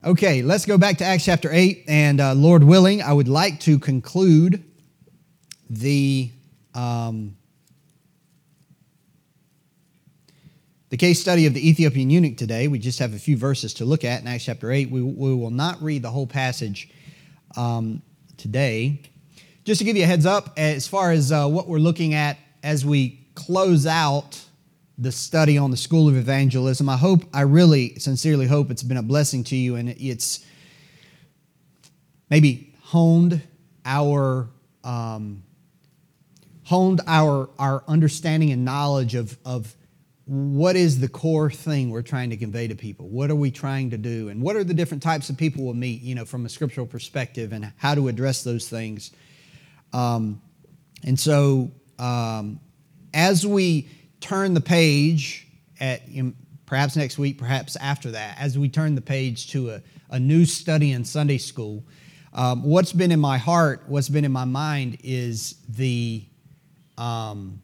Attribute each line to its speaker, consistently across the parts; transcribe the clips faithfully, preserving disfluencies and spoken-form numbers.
Speaker 1: Okay, let's go back to Acts chapter eight, and uh, Lord willing, I would like to conclude the um, the case study of the Ethiopian eunuch today. We just have a few verses to look at in Acts chapter eight. We, we will not read the whole passage um, today. Just to give you a heads up, as far as uh, what we're looking at as we close out the study on the School of Evangelism, I hope, I really sincerely hope it's been a blessing to you, and it's maybe honed our um, honed our our understanding and knowledge of of what is the core thing we're trying to convey to people. What are we trying to do, and what are the different types of people we'll meet, you know, from a scriptural perspective, and how to address those things. Um, and so, um, as we turn the page at you know, perhaps next week, perhaps after that, as we turn the page to a, a new study in Sunday school, um, what's been in my heart, what's been in my mind is the um,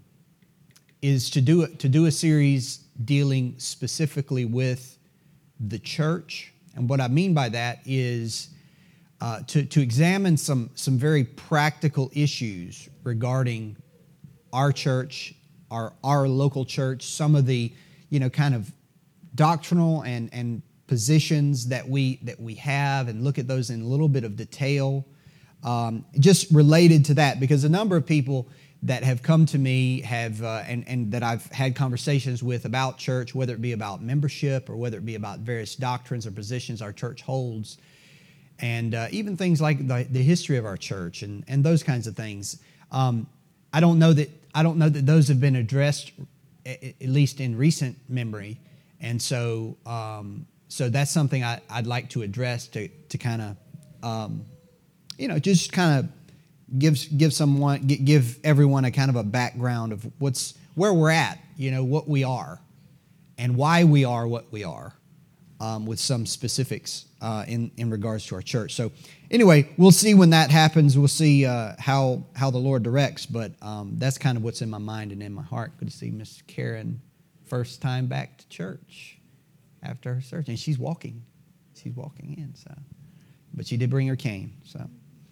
Speaker 1: is to do to do a series dealing specifically with the church, and what I mean by that is uh, to to examine some some very practical issues regarding our church. Our, our local church, some of the, you know, kind of doctrinal and, and positions that we that we have, and look at those in a little bit of detail, um, just related to that, because a number of people that have come to me have uh, and, and that I've had conversations with about church, whether it be about membership or whether it be about various doctrines or positions our church holds, and uh, even things like the, the history of our church and, and those kinds of things. Um, I don't know that I don't know that those have been addressed, at least in recent memory, and so um, so that's something I, I'd like to address to to kind of um, you know just kind of give give someone give everyone a kind of a background of what's where we're at, you know, what we are, and why we are what we are, um, with some specifics uh, in in regards to our church. So. Anyway, we'll see when that happens. We'll see uh, how how the Lord directs, but um, that's kind of what's in my mind and in my heart. Good to see Miss Karen, first time back to church after her surgery. And she's walking. She's walking in, so. But she did bring her cane, so.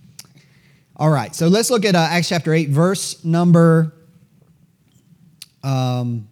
Speaker 1: All right, so let's look at uh, Acts chapter eight, verse number, um,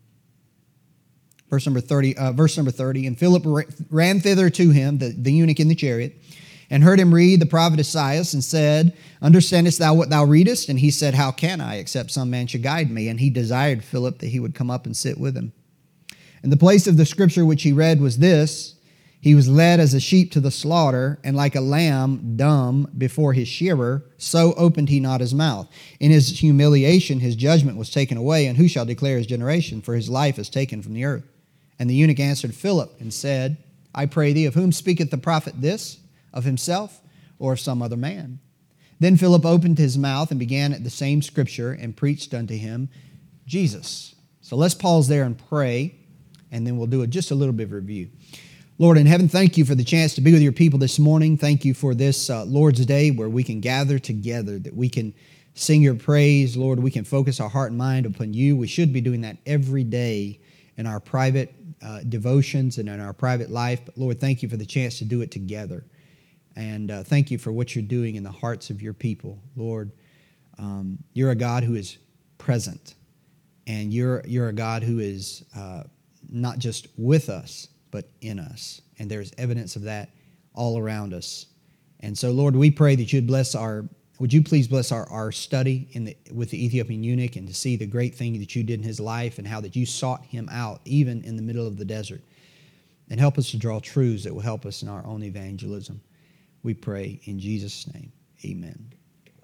Speaker 1: verse number thirty. Uh, verse number thirty. And Philip ran thither to him, the, the eunuch in the chariot, and heard him read the prophet Isaiah, and said, Understandest thou what thou readest? And he said, How can I, except some man should guide me? And he desired Philip that he would come up and sit with him. And the place of the scripture which he read was this: He was led as a sheep to the slaughter, and like a lamb dumb before his shearer, so opened he not his mouth. In his humiliation his judgment was taken away, and who shall declare his generation? For his life is taken from the earth. And the eunuch answered Philip and said, I pray thee, of whom speaketh the prophet this? Of himself or of some other man? Then Philip opened his mouth and began at the same scripture and preached unto him Jesus. So let's pause there and pray, and then we'll do a, just a little bit of review. Lord in heaven, thank you for the chance to be with your people this morning. Thank you for this uh, Lord's Day where we can gather together, that we can sing your praise. Lord, we can focus our heart and mind upon you. We should be doing that every day in our private uh, devotions and in our private life. But Lord, thank you for the chance to do it together. And uh, thank you for what you're doing in the hearts of your people. Lord, um, you're a God who is present. And you're, you're a God who is uh, not just with us, but in us. And there's evidence of that all around us. And so, Lord, we pray that you'd bless our, would you please bless our, our study in the, with the Ethiopian eunuch, and to see the great thing that you did in his life and how that you sought him out even in the middle of the desert. And help us to draw truths that will help us in our own evangelism. We pray in Jesus' name. Amen.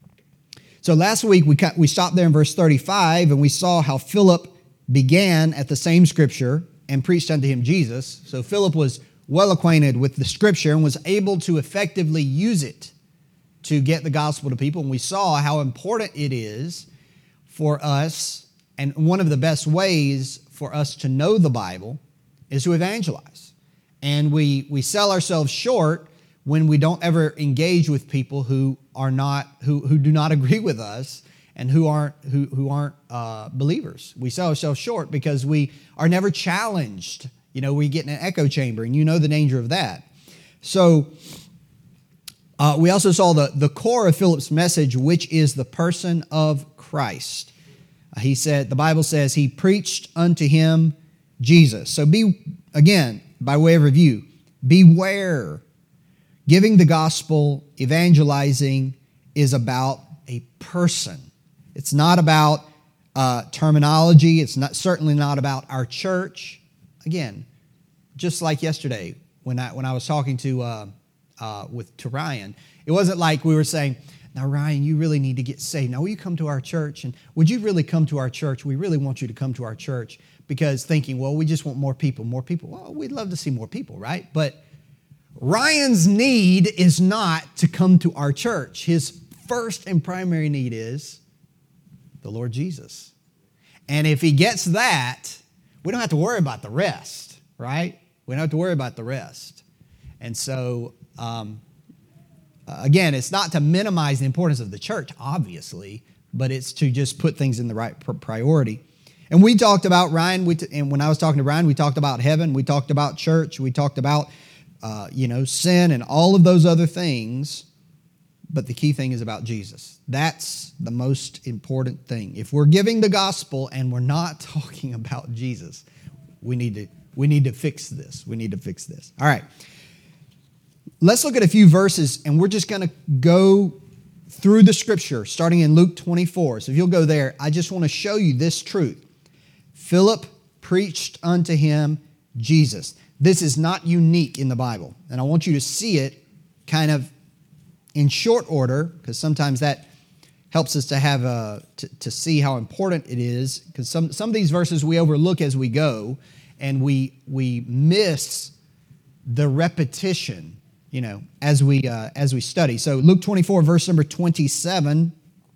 Speaker 1: So last week we cut, we stopped there in verse thirty-five, and we saw how Philip began at the same scripture and preached unto him Jesus. So Philip was well acquainted with the scripture and was able to effectively use it to get the gospel to people. And we saw how important it is for us, and one of the best ways for us to know the Bible is to evangelize. And we, we sell ourselves short when we don't ever engage with people who are not who, who do not agree with us and who aren't who, who aren't uh, believers. We sell ourselves short because we are never challenged. You know, we get in an echo chamber, and you know the danger of that. So uh, we also saw the, the core of Philip's message, which is the person of Christ. Uh, he said, the Bible says, he preached unto him Jesus. So be, again, by way of review, beware. Giving the gospel, evangelizing is about a person. It's not about uh, terminology. It's not certainly not about our church. Again, just like yesterday when I when I was talking to uh, uh, with to Ryan, it wasn't like we were saying, "Now Ryan, you really need to get saved. Now will you come to our church? And would you really come to our church? We really want you to come to our church." Because thinking, well, we just want more people, more people. Well, we'd love to see more people, right? But Ryan's need is not to come to our church. His first and primary need is the Lord Jesus. And if he gets that, we don't have to worry about the rest, right? We don't have to worry about the rest. And so, um, again, it's not to minimize the importance of the church, obviously, but it's to just put things in the right priority. And we talked about Ryan, we t- and when I was talking to Ryan, we talked about heaven, we talked about church, we talked about, uh, you know, sin and all of those other things. But the key thing is about Jesus. That's the most important thing. If we're giving the gospel and we're not talking about Jesus, we need to we need to fix this. We need to fix this. All right. Let's look at a few verses, and we're just going to go through the scripture, starting in Luke twenty-four. So if you'll go there, I just want to show you this truth. Philip preached unto him Jesus. This is not unique in the Bible, and I want you to see it kind of in short order, because sometimes that helps us to have a to, to see how important it is. Because some some of these verses we overlook as we go, and we we miss the repetition, you know, as we uh, as we study. So Luke twenty-four, verse number twenty-seven.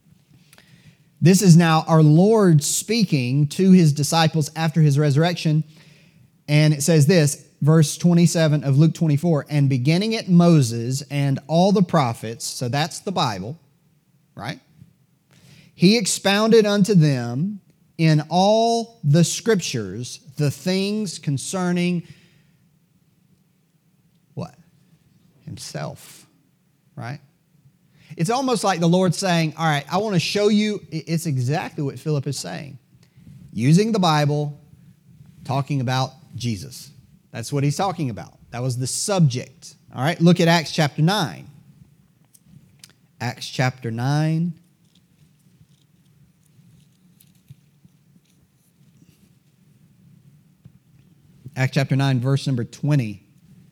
Speaker 1: This is now our Lord speaking to his disciples after his resurrection, and it says this. Verse twenty-seven of Luke twenty-four, and beginning at Moses and all the prophets, so that's the Bible, right? He expounded unto them in all the scriptures the things concerning what? Himself, right? It's almost like the Lord saying, all right, I want to show you, it's exactly what Philip is saying. Using the Bible, talking about Jesus. That's what he's talking about. That was the subject. All right, look at Acts chapter nine. Acts chapter nine. Acts chapter nine, verse number twenty.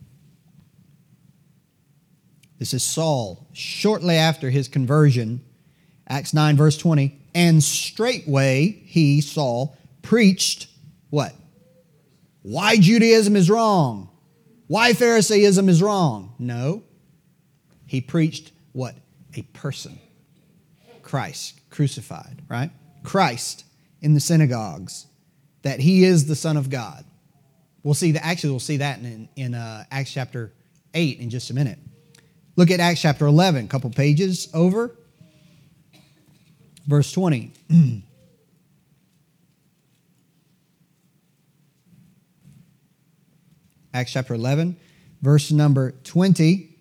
Speaker 1: This is Saul, shortly after his conversion. Acts nine, verse twenty. And straightway he, Saul, preached what? Why Judaism is wrong. Why Pharisaism is wrong. No. He preached what? A person. Christ crucified, right? Christ in the synagogues. That he is the Son of God. We'll see that. Actually, we'll see that in, in uh, Acts chapter eight in just a minute. Look at Acts chapter eleven, a couple pages over. Verse twenty. Acts chapter eleven, verse number twenty.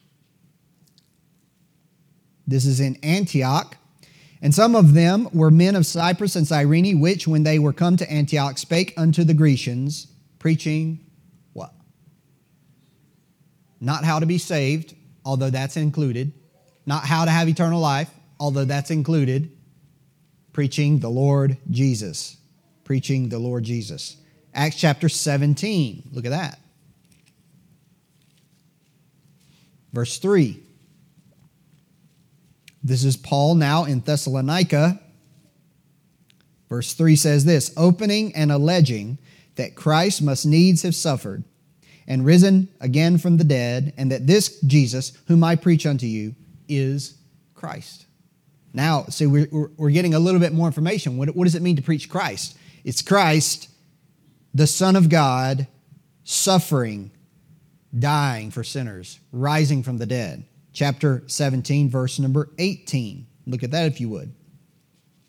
Speaker 1: This is in Antioch. And some of them were men of Cyprus and Cyrene, which, when they were come to Antioch, spake unto the Grecians, preaching what? Not how to be saved, although that's included. Not how to have eternal life, although that's included. Preaching the Lord Jesus. Preaching the Lord Jesus. Acts chapter seventeen. Look at that. Verse three. This is Paul now in Thessalonica. Verse three says this, opening and alleging that Christ must needs have suffered and risen again from the dead, and that this Jesus, whom I preach unto you, is Christ. Now, see, we're, we're getting a little bit more information. What, what does it mean to preach Christ? It's Christ, the Son of God, suffering, dying for sinners, rising from the dead. Chapter seventeen, verse number eighteen. Look at that if you would.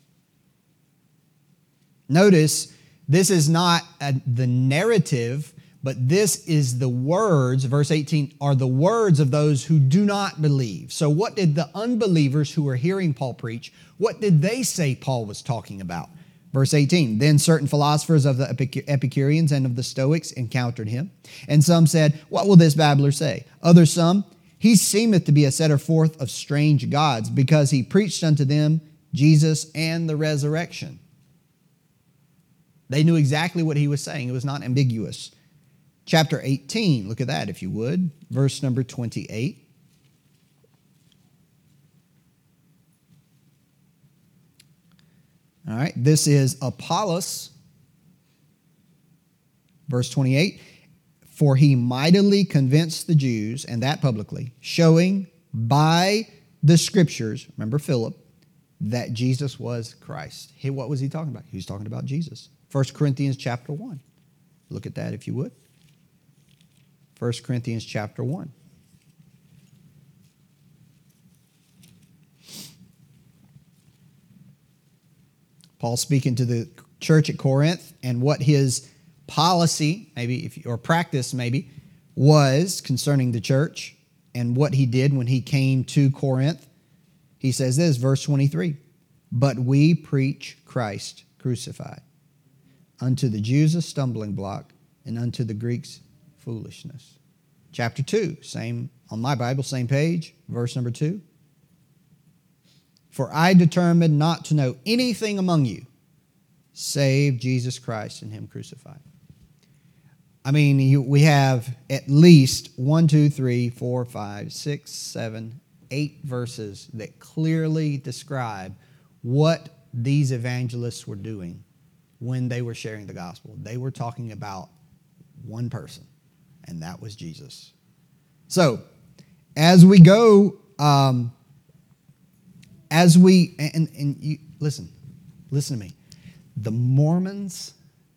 Speaker 1: Notice, this is not a, the narrative, But this is the words, verse eighteen, are the words of those who do not believe. So what did the unbelievers who were hearing Paul preach, what did they say Paul was talking about? Verse eighteen, then certain philosophers of the Epic- Epicureans and of the Stoics encountered him. And some said, what will this babbler say? Others some, he seemeth to be a setter forth of strange gods, because he preached unto them Jesus and the resurrection. They knew exactly what he was saying. It was not ambiguous. Chapter eighteen, look at that if you would. Verse number twenty-eight. All right, this is Apollos. Verse twenty-eight. For he mightily convinced the Jews, and that publicly, showing by the Scriptures, remember Philip, that Jesus was Christ. Hey, what was he talking about? He was talking about Jesus. First Corinthians chapter one. Look at that if you would. First Corinthians chapter one. Paul speaking to the church at Corinth and what his policy, maybe, if or practice maybe, was concerning the church and what he did when he came to Corinth. He says this, verse twenty-three, but we preach Christ crucified, unto the Jews a stumbling block, and unto the Greeks foolishness. Chapter two, same on my Bible, same page, verse number two. For I determined not to know anything among you save Jesus Christ and him crucified. I mean, you, we have at least one, two, three, four, five, six, seven, eight verses that clearly describe what these evangelists were doing when they were sharing the gospel. They were talking about one person, and that was Jesus. So, as we go, um, as we, and, and you, listen, listen to me. The Mormons,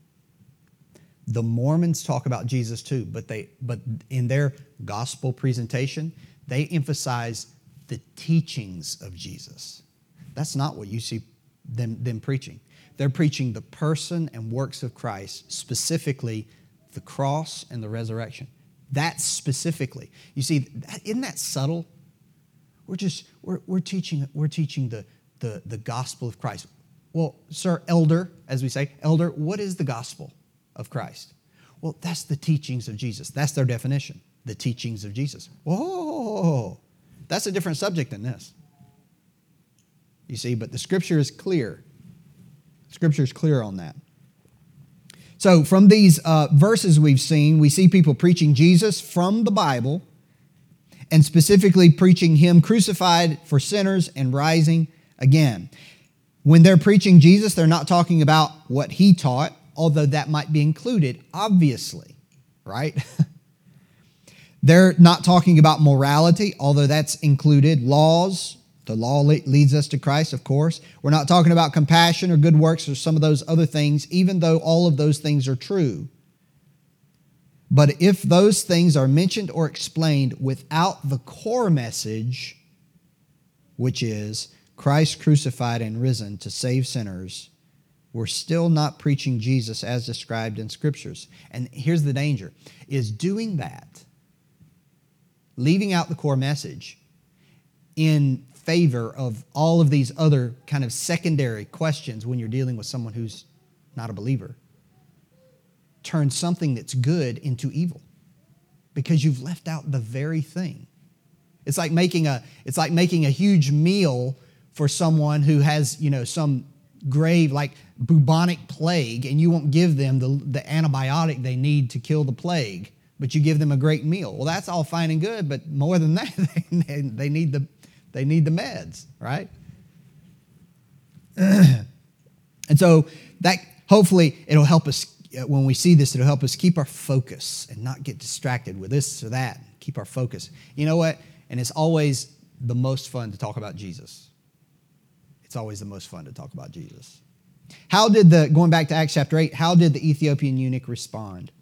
Speaker 1: the Mormons talk about Jesus too, but they, but in their gospel presentation, they emphasize the teachings of Jesus. That's not what you see them, them preaching. They're preaching the person and works of Christ, specifically the cross and the resurrection. That's specifically. You see, that, isn't that subtle? We're just we're we're teaching we're teaching the, the the gospel of Christ. Well, sir, elder, as we say, elder, what is the gospel of Christ? Well, that's the teachings of Jesus. That's their definition. The teachings of Jesus. Whoa, that's a different subject than this. You see, but the Scripture is clear. Scripture is clear on that. So from these uh, verses we've seen, we see people preaching Jesus from the Bible, and specifically preaching him crucified for sinners and rising again. When they're preaching Jesus, they're not talking about what he taught, although that might be included, obviously, right? They're not talking about morality, although that's included. Laws, the law leads us to Christ, of course. We're not talking about compassion or good works or some of those other things, even though all of those things are true. But if those things are mentioned or explained without the core message, which is Christ crucified and risen to save sinners, we're still not preaching Jesus as described in Scriptures. And here's the danger, is doing that, leaving out the core message in favor of all of these other kind of secondary questions when you're dealing with someone who's not a believer, turn something that's good into evil because you've left out the very thing. It's like making a it's like making a huge meal for someone who has, you know, some grave like bubonic plague, and you won't give them the, the antibiotic they need to kill the plague, but you give them a great meal. Well, that's all fine and good, but more than that, they, they need the they need the meds, right? And so that hopefully it'll help us. When we see this, it'll help us keep our focus and not get distracted with this or that. Keep our focus. You know what? And it's always the most fun to talk about Jesus. It's always the most fun to talk about Jesus. How did the, going back to Acts chapter eight, how did the Ethiopian eunuch respond?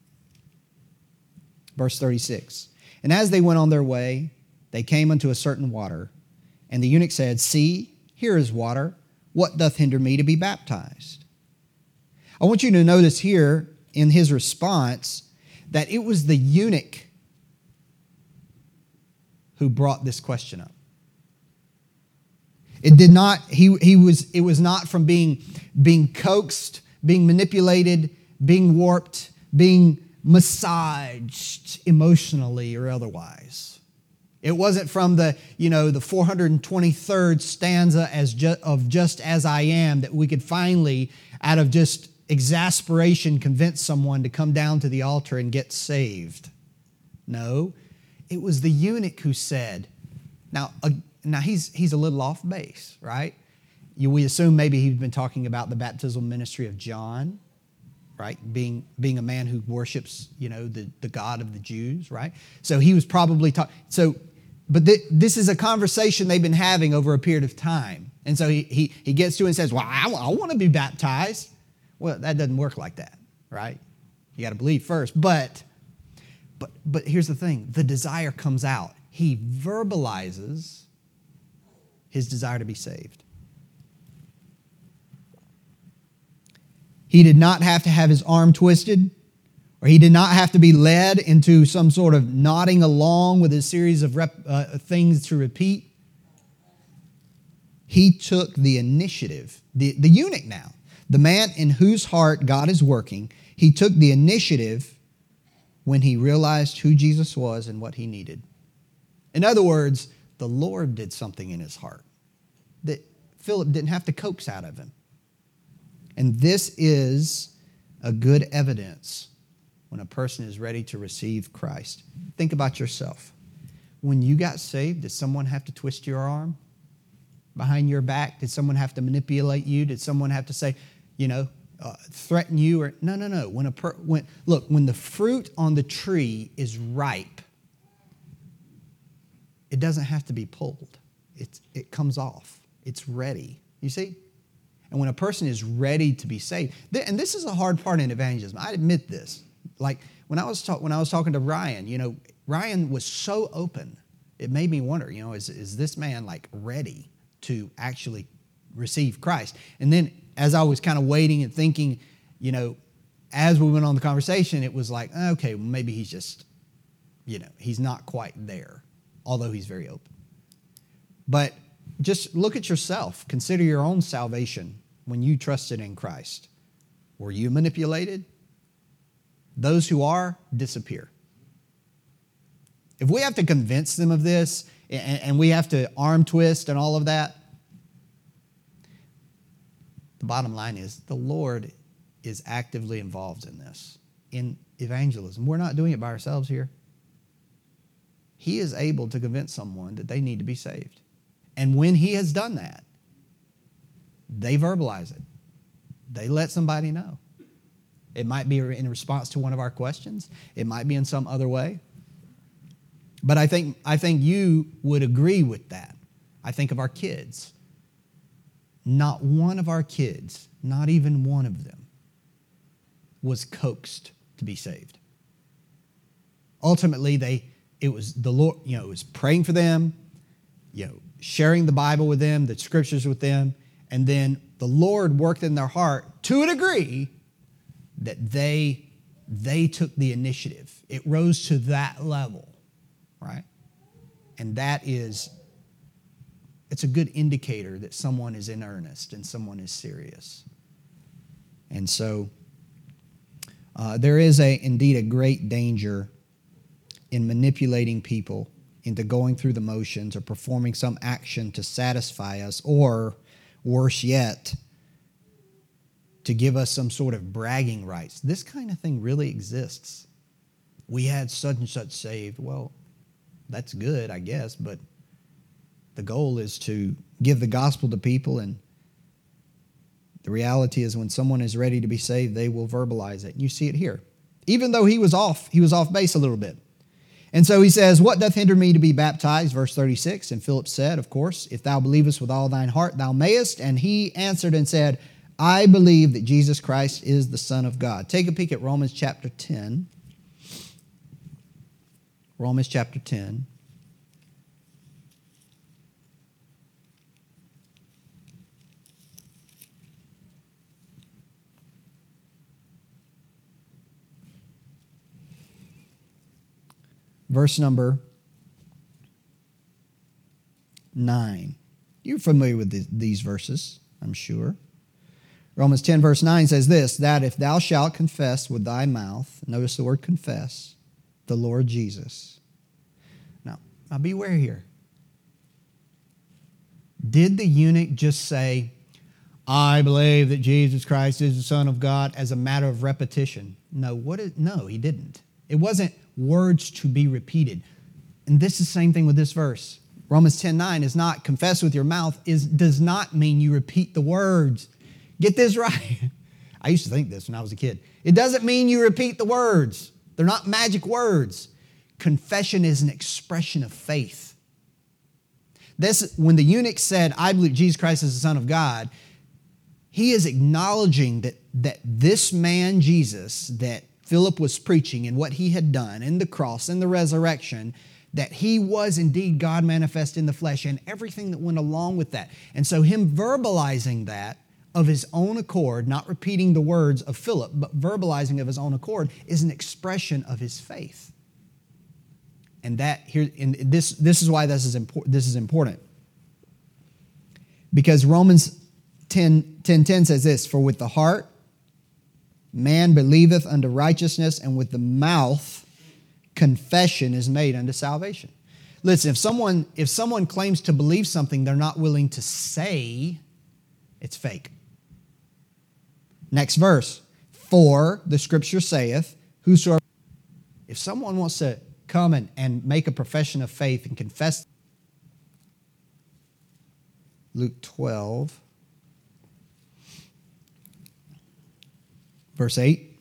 Speaker 1: Verse thirty-six. And as they went on their way, they came unto a certain water. And the eunuch said, See, here is water. What doth hinder me to be baptized? I want you to notice here in his response that it was the eunuch who brought this question up. It did not, he, he was, it was not from being, being coaxed, being manipulated, being warped, being massaged emotionally or otherwise. It wasn't from the, you know, the four hundred twenty-third stanza as ju- of Just As I Am that we could finally, out of just exasperation, convince someone to come down to the altar and get saved. No, it was the eunuch who said, now, uh, now he's, he's a little off base, right? You, we assume maybe he'd been talking about the baptismal ministry of John, right? Being, being a man who worships, you know, the, the God of the Jews, right? So he was probably talking, so, but th- this is a conversation they've been having over a period of time. And so he, he, he gets to it and says, well, I, I want to be baptized. Well, that doesn't work like that, right? You got to believe first. But, but, but here's the thing. The desire comes out. He verbalizes his desire to be saved. He did not have to have his arm twisted, or he did not have to be led into some sort of nodding along with a series of rep, uh, things to repeat. He took the initiative. The, the eunuch now, the man in whose heart God is working, he took the initiative when he realized who Jesus was and what he needed. In other words, the Lord did something in his heart that Philip didn't have to coax out of him. And this is a good evidence when a person is ready to receive Christ. Think about yourself. When you got saved, did someone have to twist your arm behind your back? Did someone have to manipulate you? Did someone have to say, you know, uh, threaten you? Or no, no, no. When a per, when look, when the fruit on the tree is ripe, it doesn't have to be pulled. It's, it comes off. It's ready. You see? And when a person is ready to be saved, and this is a hard part in evangelism. I admit this. Like when I was talk, when I was talking to Ryan, you know, Ryan was so open. It made me wonder, you know, is, is this man like ready to actually receive Christ? And then as I was kind of waiting and thinking, you know, as we went on the conversation, it was like, okay, well, maybe he's just, you know, he's not quite there, although he's very open. But just look at yourself. Consider your own salvation when you trusted in Christ. Were you manipulated? Those who are, disappear. If we have to convince them of this, and we have to arm twist and all of that, the bottom line is the Lord is actively involved in this, in evangelism. We're not doing it by ourselves here. He is able to convince someone that they need to be saved. And when he has done that, they verbalize it. They let somebody know. It might be in response to one of our questions. It might be in some other way. But I think, I think you would agree with that. I think of our kids. Not one of our kids, not even one of them, was coaxed to be saved. Ultimately, they it was the Lord, you know, it was praying for them, you know, sharing the Bible with them, the scriptures with them, and then the Lord worked in their heart to a degree that they they took the initiative. It rose to that level, right? And that is, it's a good indicator that someone is in earnest and someone is serious. And so uh, there is a indeed a great danger in manipulating people into going through the motions or performing some action to satisfy us, or worse yet, to give us some sort of bragging rights. This kind of thing really exists. We had such and such saved. Well, that's good, I guess, but the goal is to give the gospel to people, and the reality is when someone is ready to be saved, they will verbalize it. You see it here. Even though he was off, he was off base a little bit. And so he says, what doth hinder me to be baptized? Verse thirty-six, and Philip said, of course, if thou believest with all thine heart, thou mayest. And he answered and said, I believe that Jesus Christ is the Son of God. Take a peek at Romans chapter ten. Romans chapter ten. verse number nine. You're familiar with the, these verses, I'm sure. Romans ten, verse nine says this, that if thou shalt confess with thy mouth, notice the word confess, the Lord Jesus. Now, now beware here. Did the eunuch just say, I believe that Jesus Christ is the Son of God as a matter of repetition? No, what is, no, he didn't. It wasn't words to be repeated. And this is the same thing with this verse. Romans ten nine is not confess with your mouth, is, does not mean you repeat the words. Get this right. I used to think this when I was a kid. It doesn't mean you repeat the words. They're not magic words. Confession is an expression of faith. This, when the eunuch said, I believe Jesus Christ is the Son of God, he is acknowledging that, that this man, Jesus, that Philip was preaching and what he had done and the cross and the resurrection, that he was indeed God manifest in the flesh and everything that went along with that. And so him verbalizing that of his own accord, not repeating the words of Philip, but verbalizing of his own accord, is an expression of his faith. And that here, and this, this is why this is important. This is important. Because Romans ten ten says this, for with the heart man believeth unto righteousness, and with the mouth confession is made unto salvation. Listen, if someone, if someone claims to believe something they're not willing to say, it's fake. Next verse. For the scripture saith, whosoever... If someone wants to come and, and make a profession of faith and confess... Luke twelve, verse eight.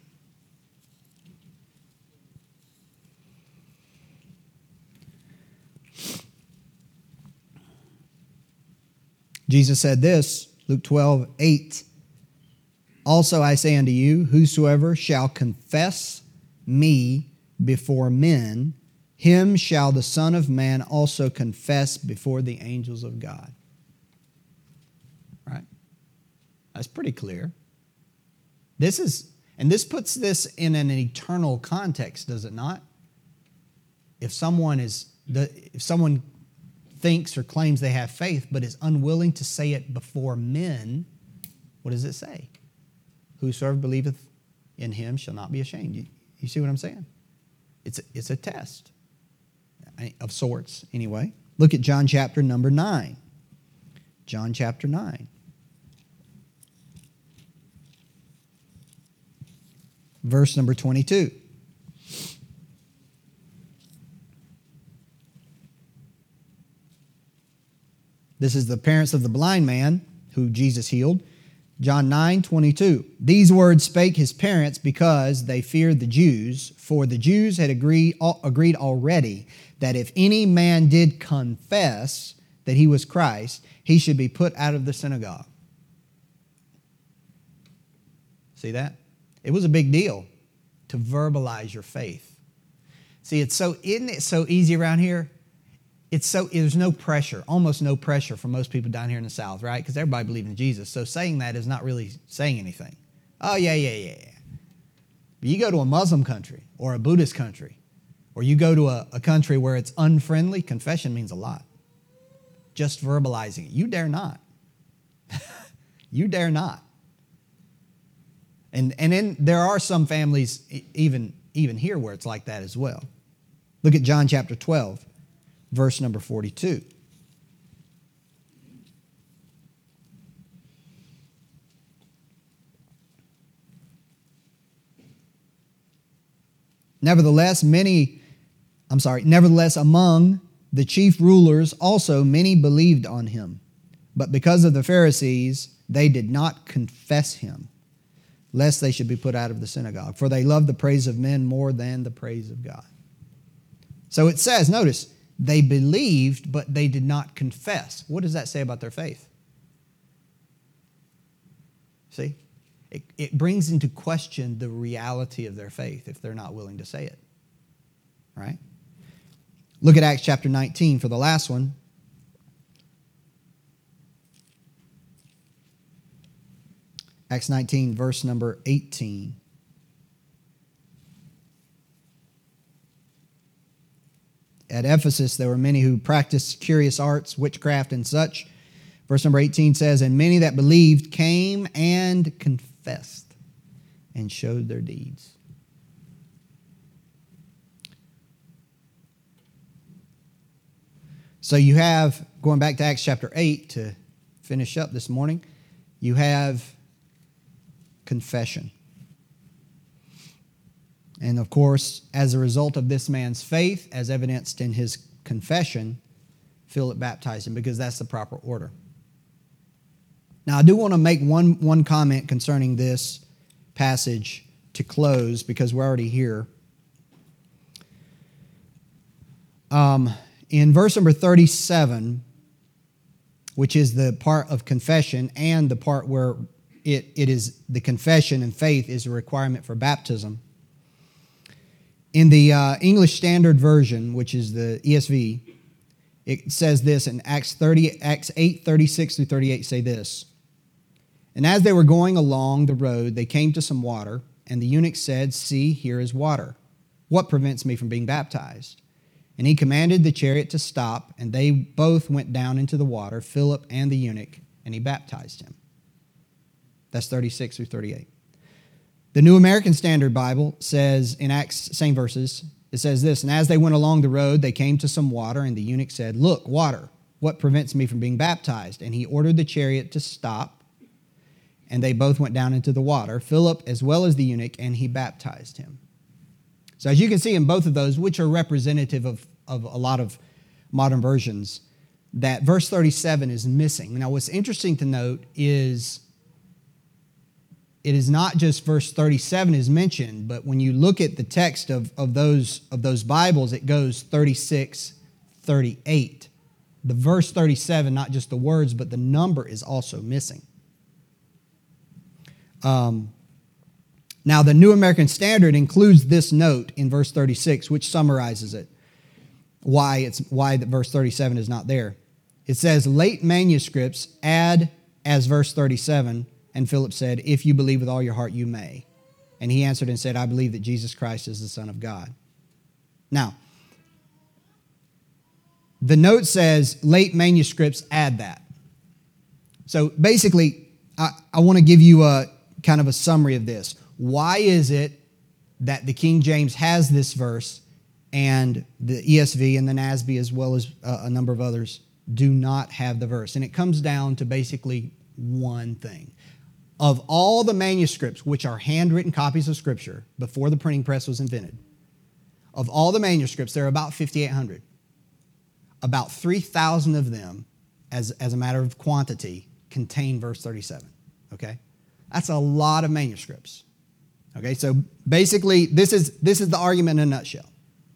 Speaker 1: Jesus said this, Luke twelve, eight. Also I say unto you, whosoever shall confess me before men, him shall the Son of Man also confess before the angels of God. Right? That's pretty clear. This is, and this puts this in an eternal context, does it not? If someone is, if someone thinks or claims they have faith, but is unwilling to say it before men, what does it say? Whosoever believeth in him shall not be ashamed. You, you see what I'm saying? It's a, it's a test of sorts, anyway. Look at John chapter number nine. John chapter nine. Verse number twenty-two. This is the parents of the blind man who Jesus healed. John nine, twenty-two. These words spake his parents because they feared the Jews, for the Jews had agreed, agreed already that if any man did confess that he was Christ, he should be put out of the synagogue. See that? It was a big deal to verbalize your faith. See, it's so, isn't it so easy around here? It's so, there's no pressure, almost no pressure for most people down here in the South, right? Because everybody believes in Jesus. So saying that is not really saying anything. Oh, yeah, yeah, yeah, yeah. But you go to a Muslim country or a Buddhist country, or you go to a, a country where it's unfriendly, confession means a lot. Just verbalizing it. You dare not. You dare not. And and then there are some families, even, even here, where it's like that as well. Look at John chapter twelve. Verse number forty-two. Nevertheless, many, I'm sorry, nevertheless, among the chief rulers also many believed on him. But because of the Pharisees, they did not confess him, lest they should be put out of the synagogue. For they loved the praise of men more than the praise of God. So it says, notice, they believed, but they did not confess. What does that say about their faith? See? It, it brings into question the reality of their faith if they're not willing to say it. Right? Look at Acts chapter nineteen for the last one. Acts nineteen, verse number eighteen. at Ephesus there were many who practiced curious arts, witchcraft, and such. Verse number eighteen says, and many that believed came and confessed and showed their deeds. So you have, going back to Acts chapter eight to finish up this morning, you have confession. And of course, as a result of this man's faith, as evidenced in his confession, Philip baptized him because that's the proper order. Now, I do want to make one, one comment concerning this passage to close because we're already here. Um, in verse number thirty-seven, which is the part of confession and the part where it, it is the confession and faith is a requirement for baptism. In the uh, English Standard Version, which is the E S V, it says this in Acts thirty, Acts eight, thirty-six through thirty-eight say this. And as they were going along the road, they came to some water, and the eunuch said, see, here is water. What prevents me from being baptized? And he commanded the chariot to stop, and they both went down into the water, Philip and the eunuch, and he baptized him. That's thirty-six through thirty-eight. The New American Standard Bible says in Acts, same verses, it says this, and as they went along the road, they came to some water, and the eunuch said, look, water, what prevents me from being baptized? And he ordered the chariot to stop, and they both went down into the water, Philip as well as the eunuch, and he baptized him. So as you can see in both of those, which are representative of, of a lot of modern versions, that verse thirty-seven is missing. Now what's interesting to note is it is not just verse thirty-seven is mentioned, but when you look at the text of, of, those, of those Bibles, it goes thirty-six, thirty-eight. The verse thirty-seven, not just the words, but the number is also missing. Um, now, the New American Standard includes this note in verse thirty-six, which summarizes it, why it's why the verse thirty-seven is not there. It says, late manuscripts add as verse thirty-seven, and Philip said, if you believe with all your heart, you may. And he answered and said, I believe that Jesus Christ is the Son of God. Now, the note says late manuscripts add that. So basically, I, I want to give you a kind of a summary of this. Why is it that the King James has this verse and the E S V and the N A S B as well as a number of others do not have the verse? And it comes down to basically one thing. Of all the manuscripts, which are handwritten copies of Scripture before the printing press was invented, of all the manuscripts, there are about fifty-eight hundred. About three thousand of them, as, as a matter of quantity, contain verse thirty-seven. Okay? That's a lot of manuscripts. Okay, so basically, this is, this is the argument in a nutshell.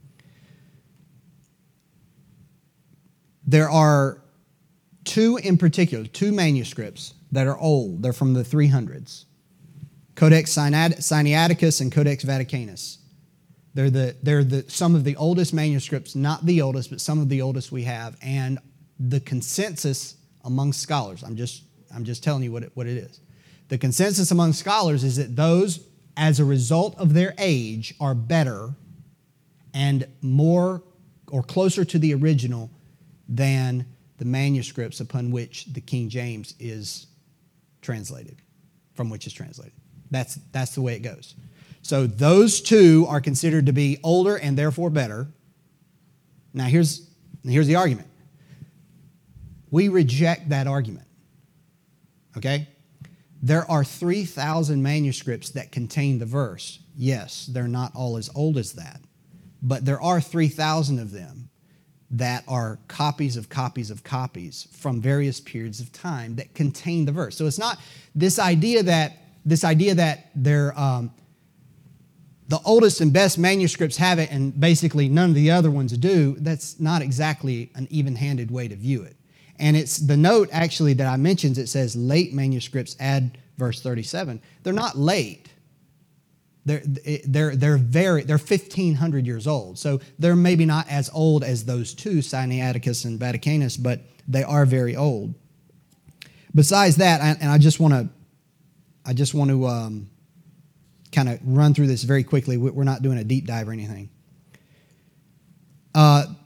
Speaker 1: There are two in particular, two manuscripts that are old. They're from the three hundreds. Codex Sinaiticus and Codex Vaticanus. They're, the, they're the, some of the oldest manuscripts, not the oldest, but some of the oldest we have. And the consensus among scholars, I'm just, I'm just telling you what it, what it is. The consensus among scholars is that those, as a result of their age, are better and more or closer to the original than the manuscripts upon which the King James is translated, from which is translated. That's, that's the way it goes. So those two are considered to be older and therefore better. Now here's, here's the argument. We reject that argument. Okay? There are three thousand manuscripts that contain the verse. Yes, they're not all as old as that. But there are three thousand of them that are copies of copies of copies from various periods of time that contain the verse. So it's not this idea that this idea that they're um, the oldest and best manuscripts have it and basically none of the other ones do. That's not exactly an even-handed way to view it. And it's the note actually that I mentioned, it says late manuscripts add verse thirty-seven. They're not late. They're, they're, they're very, they're fifteen hundred years old. So they're maybe not as old as those two, Sinaiticus and Vaticanus, but they are very old. Besides that, and I just want to, I just want to um, kind of run through this very quickly. We're not doing a deep dive or anything. Uh,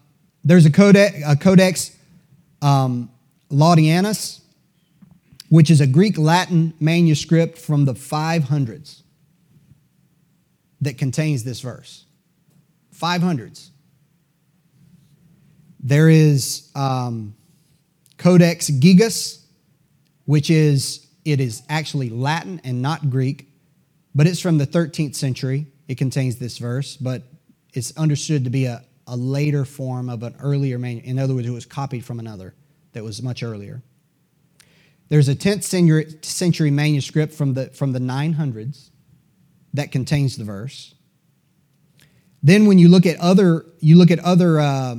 Speaker 1: There's a codex, a codex um, Laudianus, which is a Greek-Latin manuscript from the five hundreds that contains this verse. five hundreds. There is um, Codex Gigas, which is, it is actually Latin and not Greek, but it's from the thirteenth century. It contains this verse, but it's understood to be a, a later form of an earlier manuscript. In other words, it was copied from another that was much earlier. There's a tenth century manuscript from the, from the nine hundreds that contains the verse. Then when you look at other, you look at other, uh,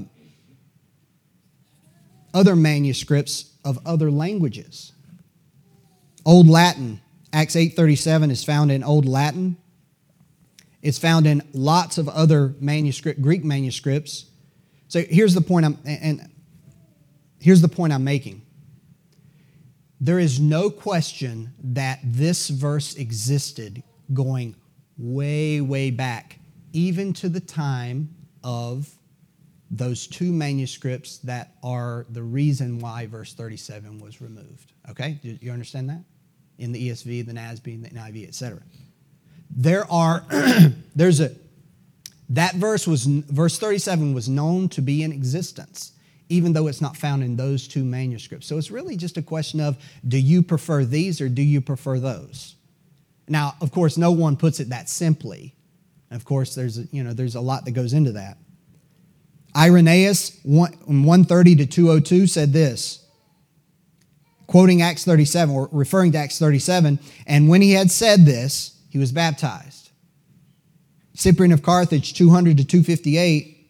Speaker 1: other manuscripts of other languages. Old Latin, Acts eight thirty-seven is found in Old Latin. It's found in lots of other manuscript, Greek manuscripts. So here's the point I'm, and here's the point I'm making. There is no question that this verse existed going way, way back, even to the time of those two manuscripts that are the reason why verse thirty-seven was removed. Okay? Do you understand that? In the E S V, the N A S B, the N I V, et cetera. There are, there's a, that verse was, verse thirty-seven was known to be in existence, even though it's not found in those two manuscripts. So it's really just a question of, do you prefer these or do you prefer those? Now, of course, no one puts it that simply. Of course, there's a, you know, there's a lot that goes into that. Irenaeus, one thirty to two oh two, said this, quoting Acts thirty-seven, or referring to Acts thirty-seven, and when he had said this, he was baptized. Cyprian of Carthage, two hundred to two fifty-eight,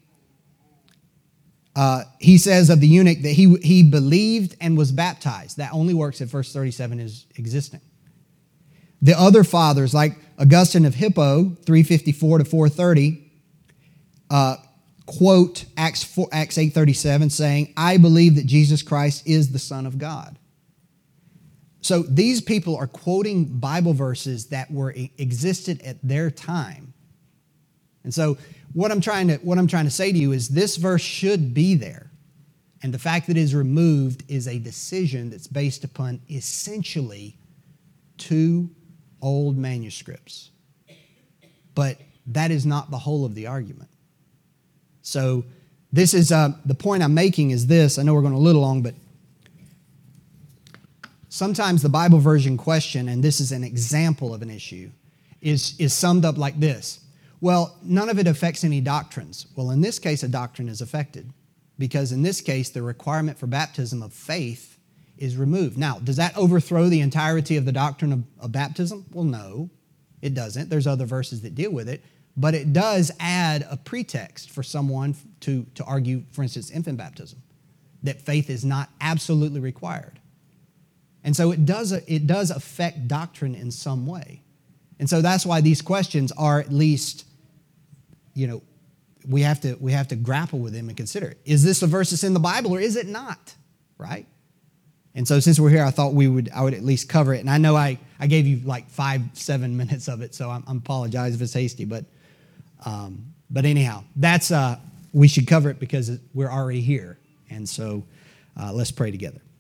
Speaker 1: uh, he says of the eunuch that he, he believed and was baptized. That only works if verse thirty-seven is existing. The other fathers, like Augustine of Hippo, three fifty-four to four thirty, uh, quote Acts, four, Acts eight thirty-seven, saying, I believe that Jesus Christ is the Son of God. So these people are quoting Bible verses that were existed at their time. And so what I'm trying to what I'm trying to say to you is this verse should be there. And the fact that it is removed is a decision that's based upon essentially two old manuscripts. But that is not the whole of the argument. So this is uh, the point I'm making is this. I know we're going a little long, but sometimes the Bible version question, and this is an example of an issue, is, is summed up like this. Well, none of it affects any doctrines. Well, in this case, a doctrine is affected because in this case, the requirement for baptism of faith is removed. Now, does that overthrow the entirety of the doctrine of, of baptism? Well, no, it doesn't. There's other verses that deal with it, but it does add a pretext for someone to, to argue, for instance, infant baptism, that faith is not absolutely required. And so it does, it does affect doctrine in some way. And so that's why these questions are at least, you know, we have to, we have to grapple with them and consider it. Is this a verse that's in the Bible or is it not? Right? And so since we're here, I thought we would, I would at least cover it. And I know I, I gave you like five, seven minutes of it, so I, I apologize if it's hasty. But, um, but anyhow, that's, uh, we should cover it because we're already here. And so uh, let's pray together.